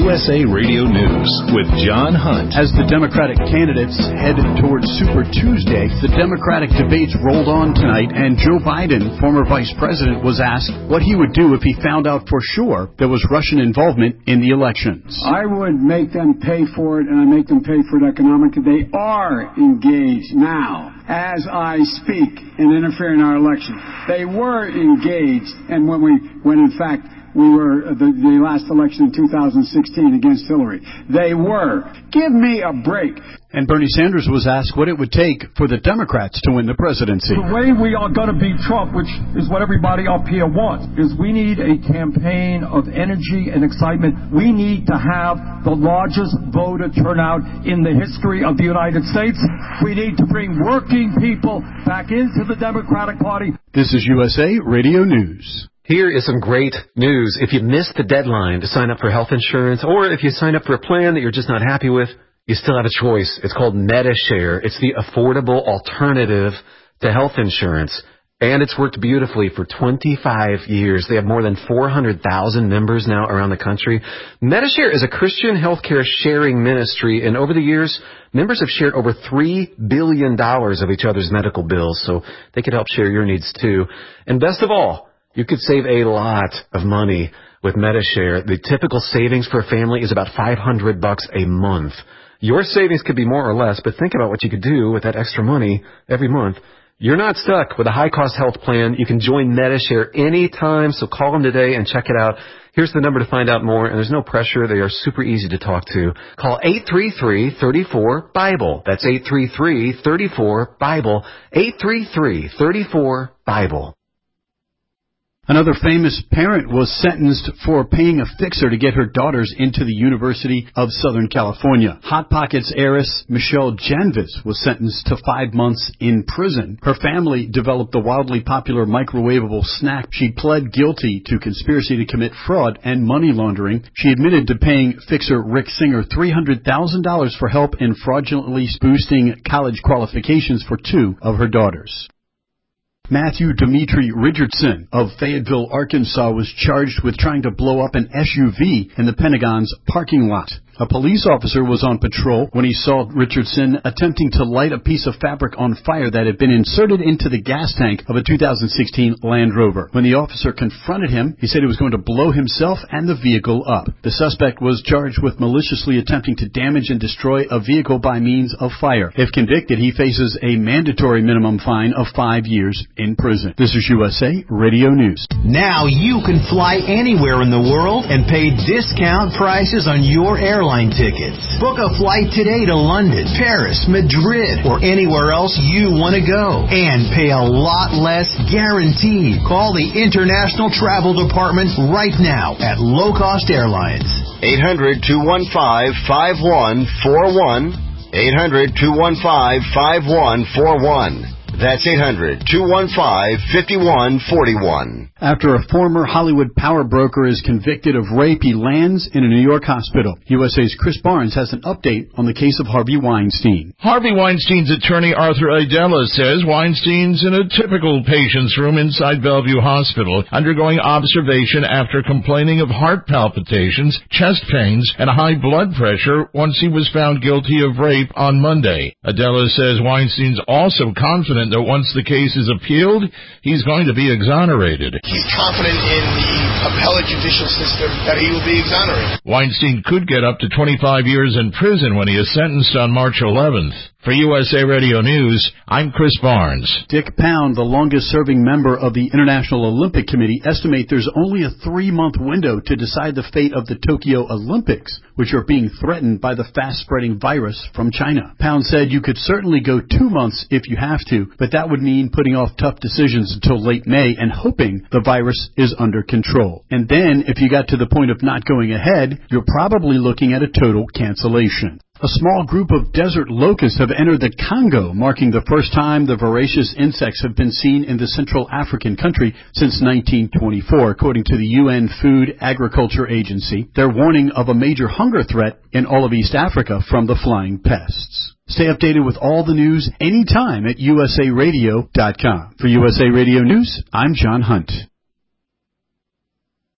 USA Radio News with John Hunt. As the Democratic candidates head towards Super Tuesday, the Democratic debates rolled on tonight, and Joe Biden, former vice president, was asked what he would do if he found out for sure there was Russian involvement in the elections. I would make them pay for it, and I make them pay for it economically. They are engaged now, as I speak, in interfering in our election. They were engaged, and when in fact we were the last election in 2016 against Hillary. They were. Give me a break. And Bernie Sanders was asked what it would take for the Democrats to win the presidency. The way we are going to beat Trump, which is what everybody up here wants, is we need a campaign of energy and excitement. We need to have the largest voter turnout in the history of the United States. We need to bring working people back into the Democratic Party. This is USA Radio News. Here is some great news. If you missed the deadline to sign up for health insurance, or if you signed up for a plan that you're just not happy with, you still have a choice. It's called Medi-Share. It's the affordable alternative to health insurance, and it's worked beautifully for 25 years. They have more than 400,000 members now around the country. Medi-Share is a Christian healthcare sharing ministry, and over the years, members have shared over $3 billion of each other's medical bills, so they could help share your needs too. And best of all, you could save a lot of money with Medi-Share. The typical savings for a family is about $500 a month. Your savings could be more or less, but think about what you could do with that extra money every month. You're not stuck with a high-cost health plan. You can join Medi-Share anytime, so call them today and check it out. Here's the number to find out more, and there's no pressure. They are super easy to talk to. Call 833-34-BIBLE. That's 833-34-BIBLE. 833-34-BIBLE. Another famous parent was sentenced for paying a fixer to get her daughters into the University of Southern California. Hot Pockets heiress Michelle Janvis was sentenced to 5 months in prison. Her family developed the wildly popular microwavable snack. She pled guilty to conspiracy to commit fraud and money laundering. She admitted to paying fixer Rick Singer $300,000 for help in fraudulently boosting college qualifications for 2 of her daughters. Matthew Dimitri Richardson of Fayetteville, Arkansas, was charged with trying to blow up an SUV in the Pentagon's parking lot. A police officer was on patrol when he saw Richardson attempting to light a piece of fabric on fire that had been inserted into the gas tank of a 2016 Land Rover. When the officer confronted him, he said he was going to blow himself and the vehicle up. The suspect was charged with maliciously attempting to damage and destroy a vehicle by means of fire. If convicted, he faces a mandatory minimum fine of 5 years in prison. This is USA Radio News. Now you can fly anywhere in the world and pay discount prices on your airline tickets. Book a flight today to London, Paris, Madrid, or anywhere else you want to go, and pay a lot less guaranteed. Call the International Travel Department right now at Low Cost Airlines. 800-215-5141. 800-215-5141. That's 800-215-5141. After a former Hollywood power broker is convicted of rape, he lands in a New York hospital. USA's Chris Barnes has an update on the case of Harvey Weinstein. Harvey Weinstein's attorney, Arthur Idella, says Weinstein's in a typical patient's room inside Bellevue Hospital, undergoing observation after complaining of heart palpitations, chest pains, and high blood pressure once he was found guilty of rape on Monday. Idella says Weinstein's also confident that once the case is appealed, he's going to be exonerated. He's confident in the appellate judicial system that he will be exonerated. Weinstein could get up to 25 years in prison when he is sentenced on March 11th. For USA Radio News, I'm Chris Barnes. Dick Pound, the longest-serving member of the International Olympic Committee, estimates there's only a 3-month window to decide the fate of the Tokyo Olympics, which are being threatened by the fast-spreading virus from China. Pound said you could certainly go 2 months if you have to, but that would mean putting off tough decisions until late May and hoping the virus is under control. And then, if you got to the point of not going ahead, you're probably looking at a total cancellation. A small group of desert locusts have entered the Congo, marking the first time the voracious insects have been seen in the Central African country since 1924, according to the UN Food Agriculture Agency. They're warning of a major hunger threat in all of East Africa from the flying pests. Stay updated with all the news anytime at usaradio.com. For USA Radio News, I'm John Hunt.